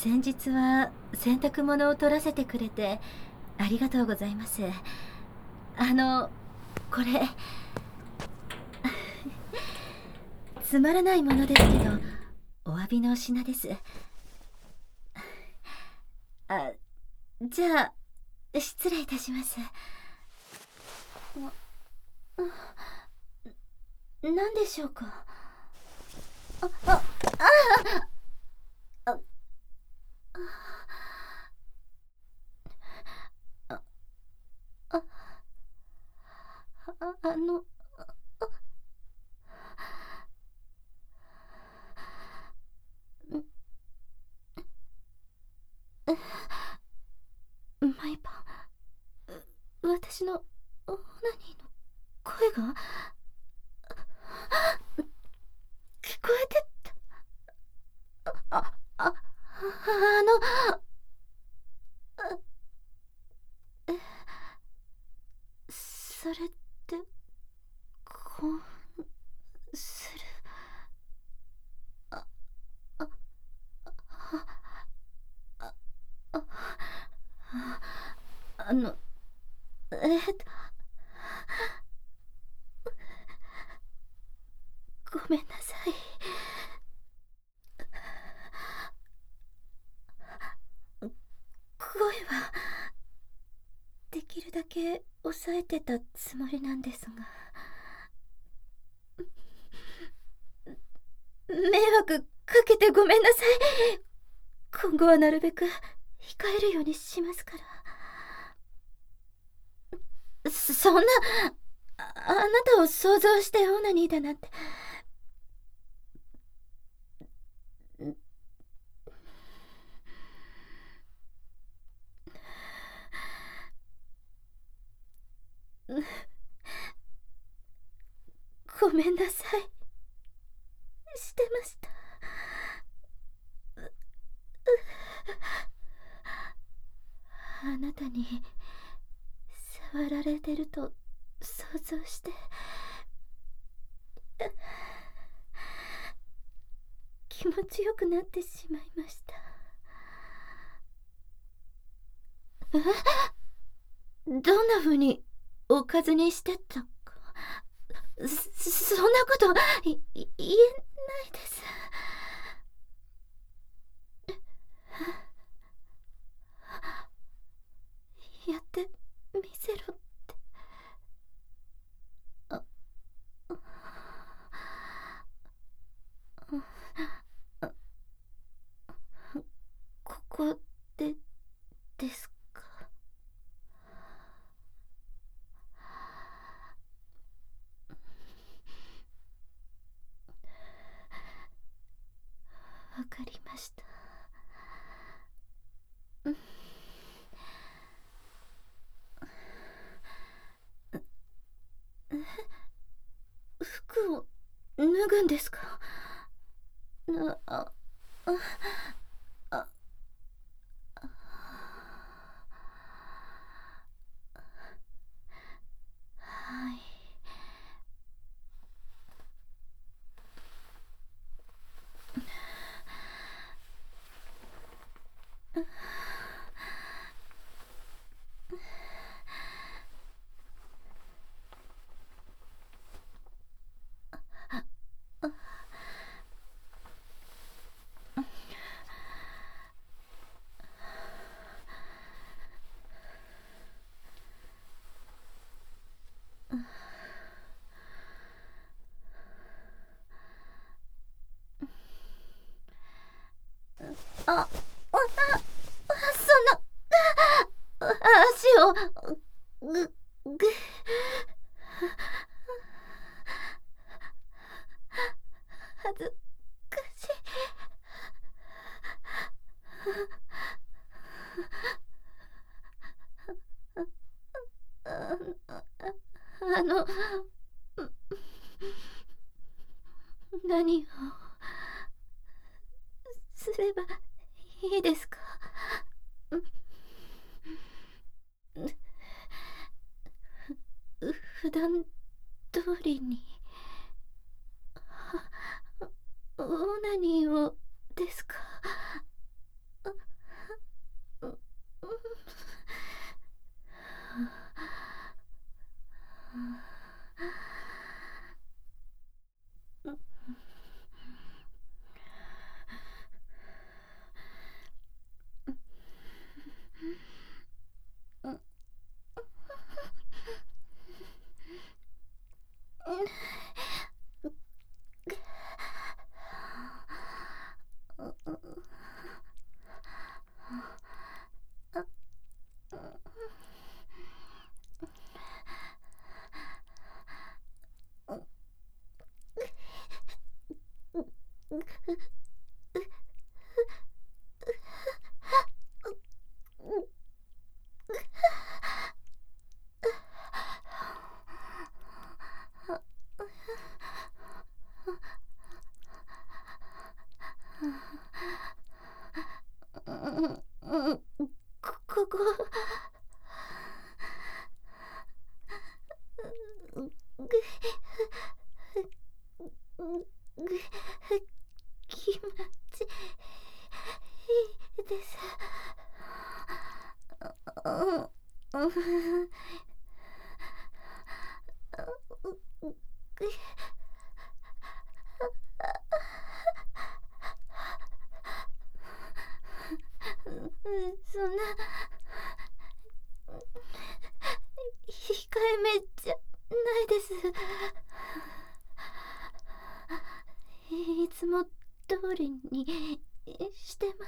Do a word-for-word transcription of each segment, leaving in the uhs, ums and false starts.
先日は洗濯物を取らせてくれてありがとうございます。あのこれつまらないものですけどお詫びの品です。あ、じゃあ失礼いたします。何でしょうか。あ、あ、あ、あ、あ、あ、あ、あの、毎晩私のオナニーの声が聞こえてた。あ、あ、あの、それって興奮する。あ、あ、あ、あ、あ、あの、えーと、ごめんなさい。声はできるだけ抑えてたつもりなんですが、迷惑かけてごめんなさい。今後はなるべく控えるようにしますから。そそんな、あ、あなたを想像してオナニーだなんて。ごめんなさい。してました。あなたに触られてると想像して気持ちよくなってしまいました。え、どんな風におかずにしてたか、そ、そんなこといい言えないです。やってみせろって。あ、あ、ここでですか。わかりました。服を脱ぐんですか。あ、あ、あ、はい。あ、あ、あ、そんな、あ、足を、ぐ、ぐ、恥ずかしい。あ、あの、何をすればいいですか。普段通りにオナニーをですか。 ここ気持ちいいです。そんな控えめじゃないです。いつも通りにしてます。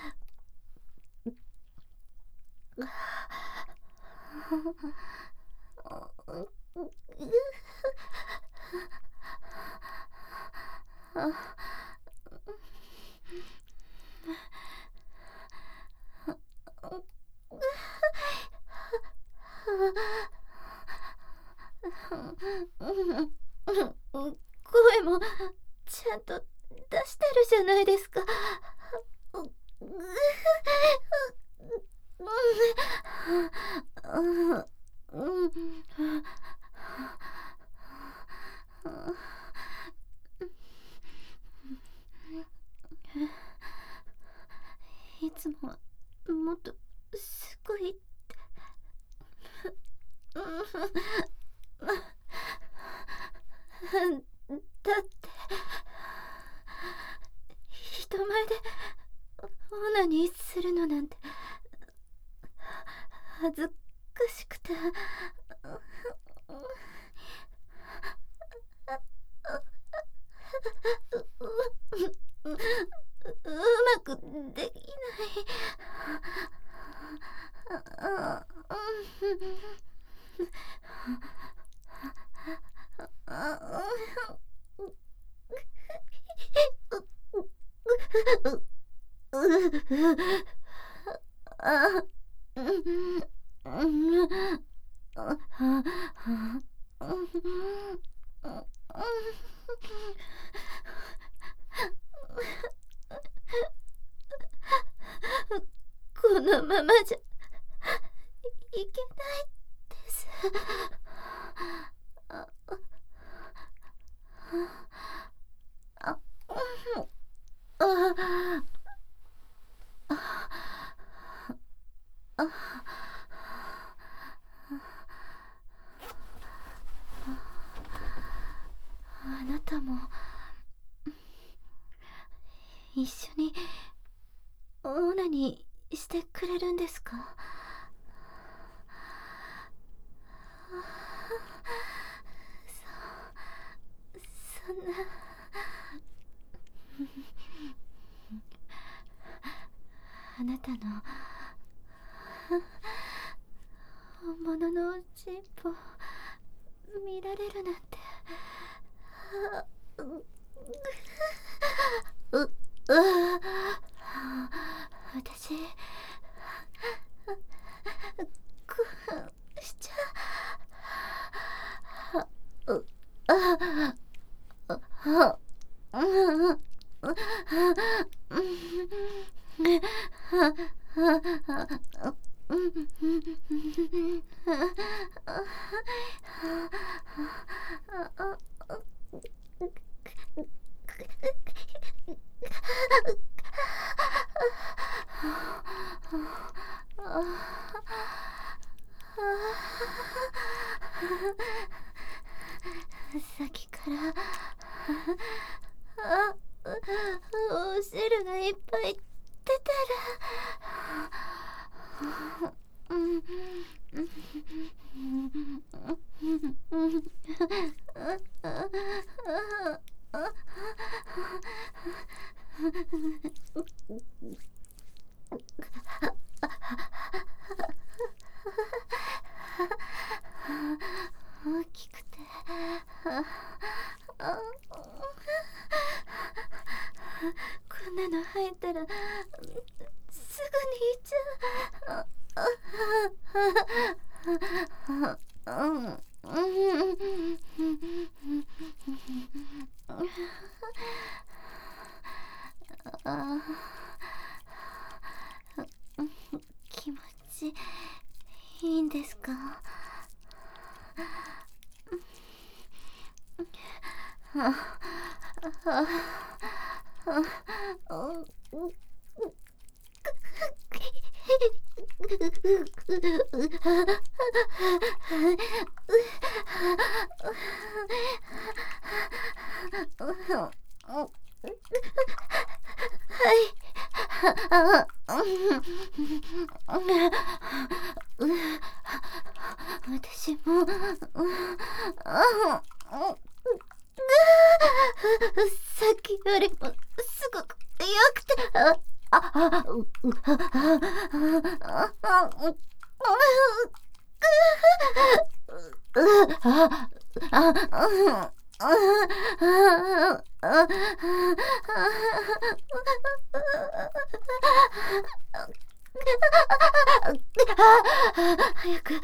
声もちゃんと出してるじゃないですか。いつもはもっとすごいだって人前でオナニーするのなんて恥ずかしくてうまくできない。このままじゃいけないです。あなたも一緒にオナニーしてくれるんですか？そ、そんなあなたの本物のおちんぽ見られるなんて。う、う、私興奮しちゃう。う、あ、あ、あ、うん、 さっきからあお汁がいっぱい出たらうん大きくてこんなの吐いたらすぐにいっちゃう。気持ちいいんですか？私もさっきよりもすごくよくて早く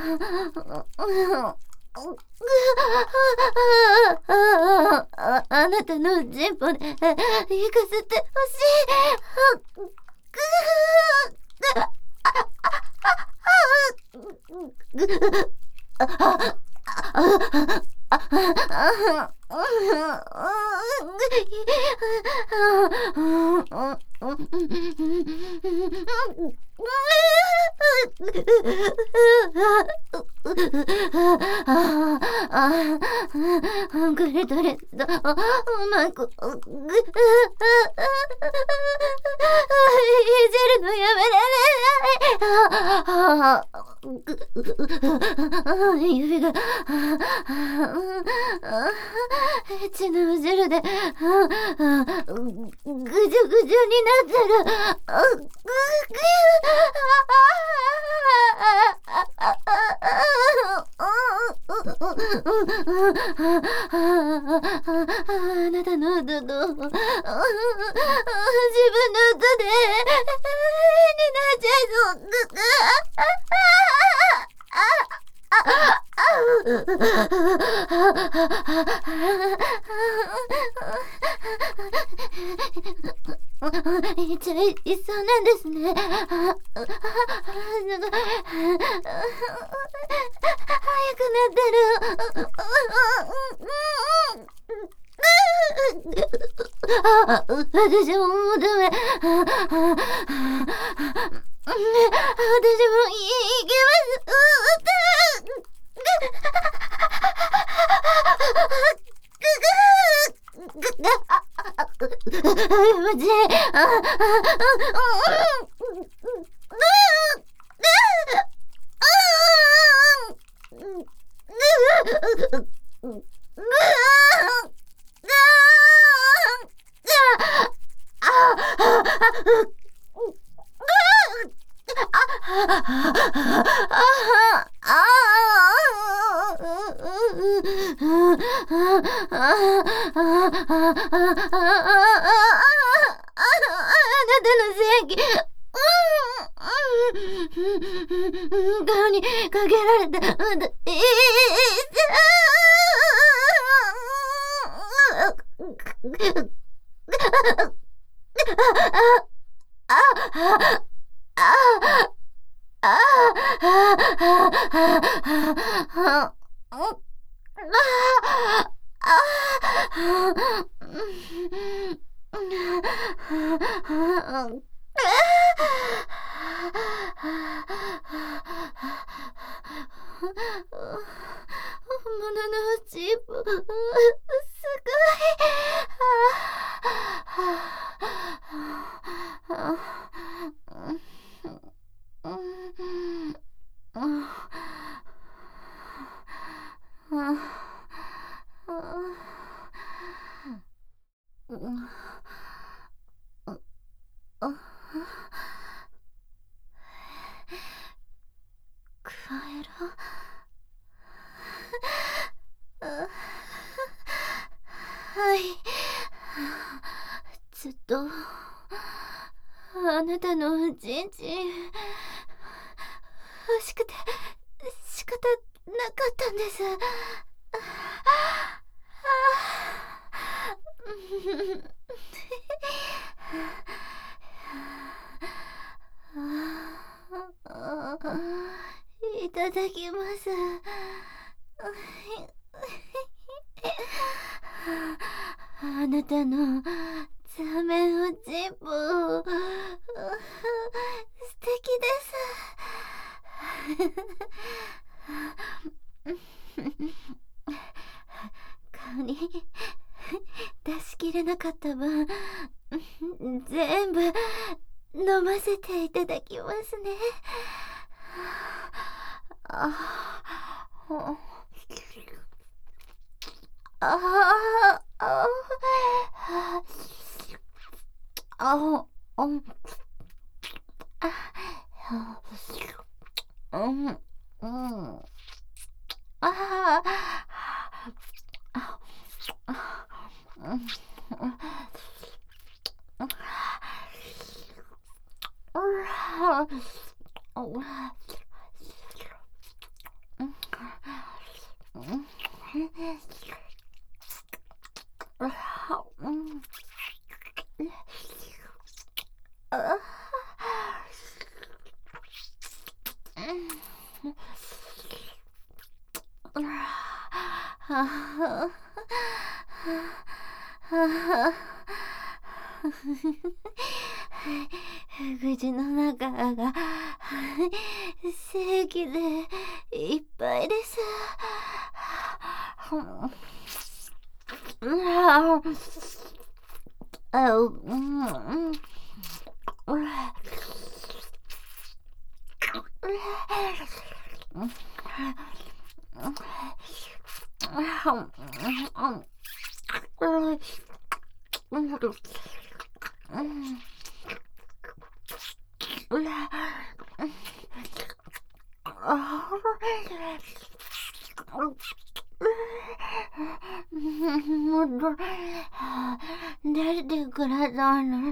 あなたのジンポで行かせてほしい。グリドレスだ。うまくいじるのやめられない。指がエッチなお汁でぐじゅぐじゅになってる。あなたの歌と自分の歌でになっちゃいそう。言っちゃいそうなんですね。早くなってる。私ももうダメ。私もいけます。気持ちいい。顔にかけられた。 本物のジープ、すごい。クワエラ、はい、ずっとあなたのおちんちん欲しくて仕方なかったんです。いただきます。あなたのザメおちんぽ素敵です。顔に出しきれなかった分、全部飲ませていただきますね。ああああああうんうんうんああうん口の中が正気でいっぱいです。出してくださいね。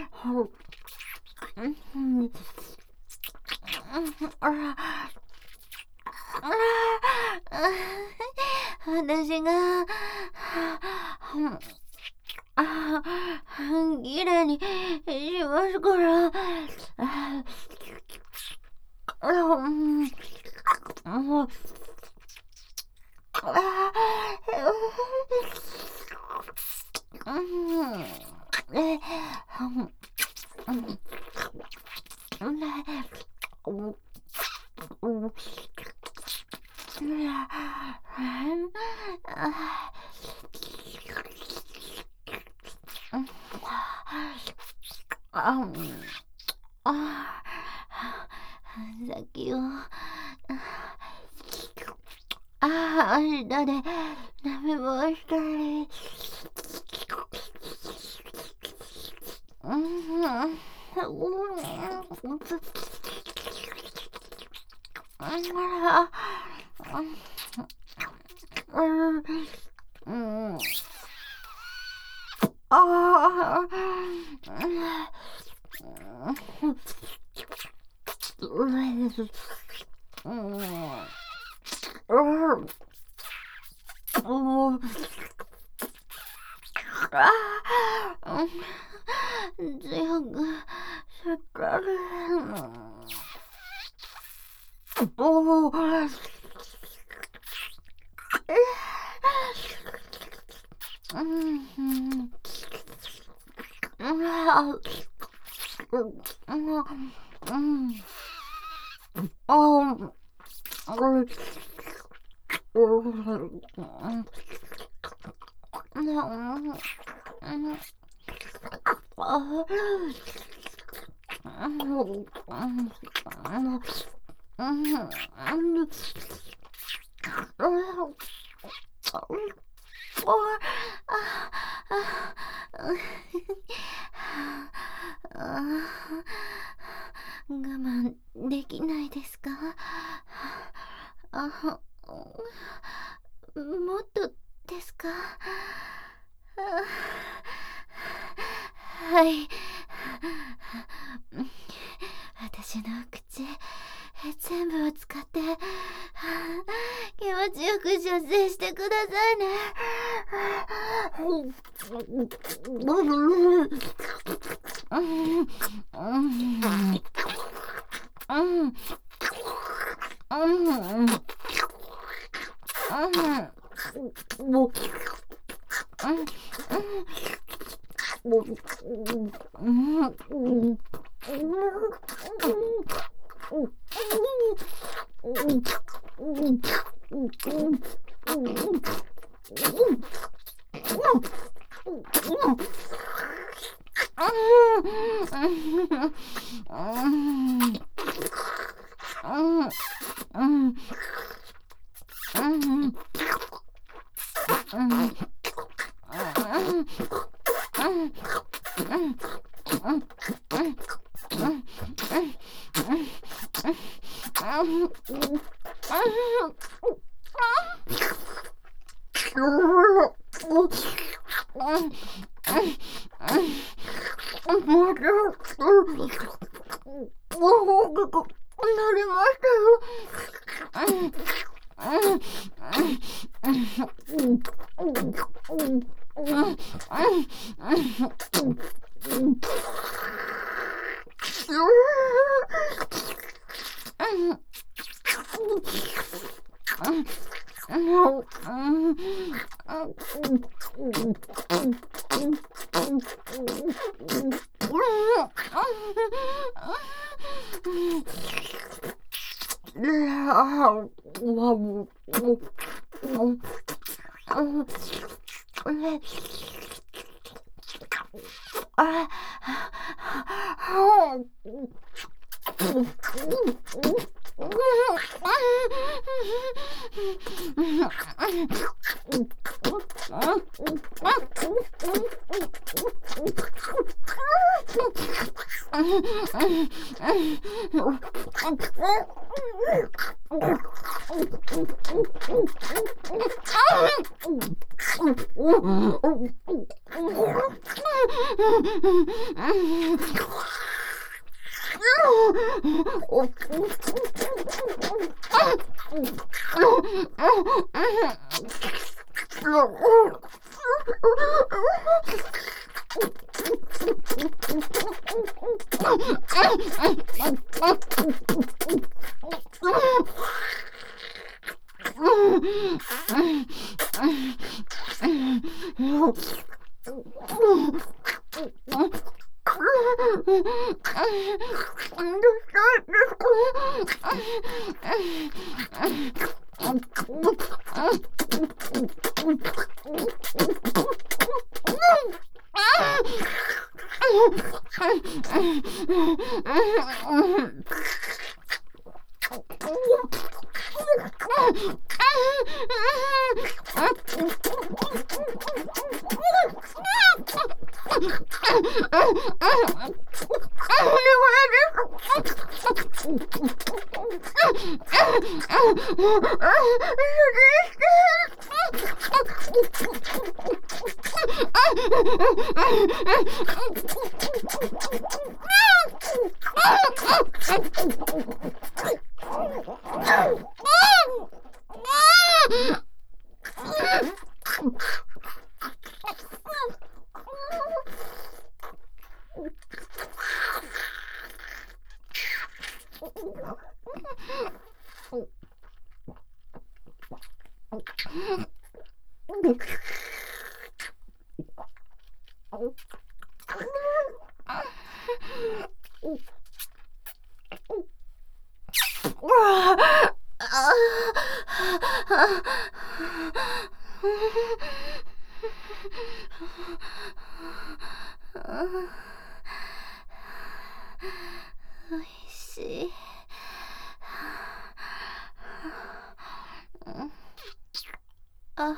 私がきれいにしますから。先をあ明日でダメもしたり。強くしっかり。おお我慢できないですか？あ、もっとですか？はい。私の口全部を使って気持ちよく射精してくださいね。 おいしい。あ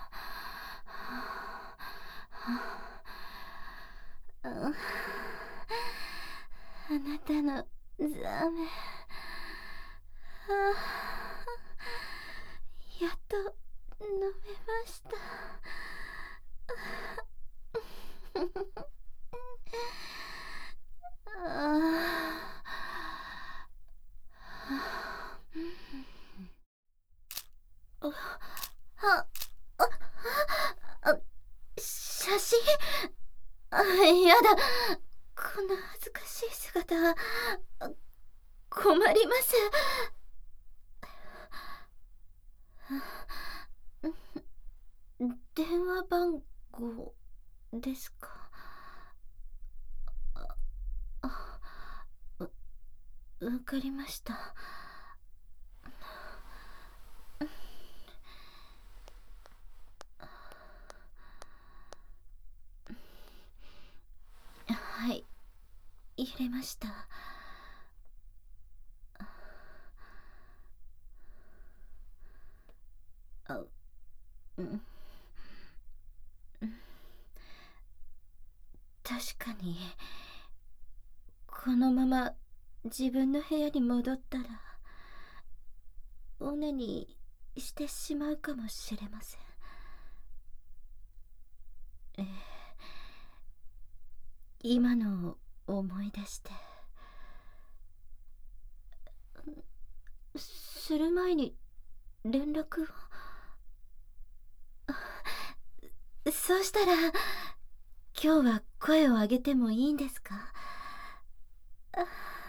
あなたのザメ、あやっと飲めました。あああ写真、あやだ、こんな恥ずかしい姿、困ります。電話番号ですか？あ、わかりました。はい、入れました。あ、うん、確かにこのまま自分の部屋に戻ったらオナにしてしまうかもしれません。ええ、今のを思い出してする前に連絡を。そうしたら今日は声を上げてもいいんですか？あ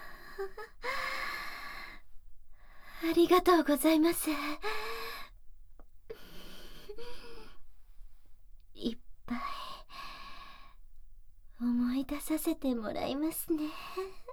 ありがとうございます。いっぱい思い出させてもらいますね。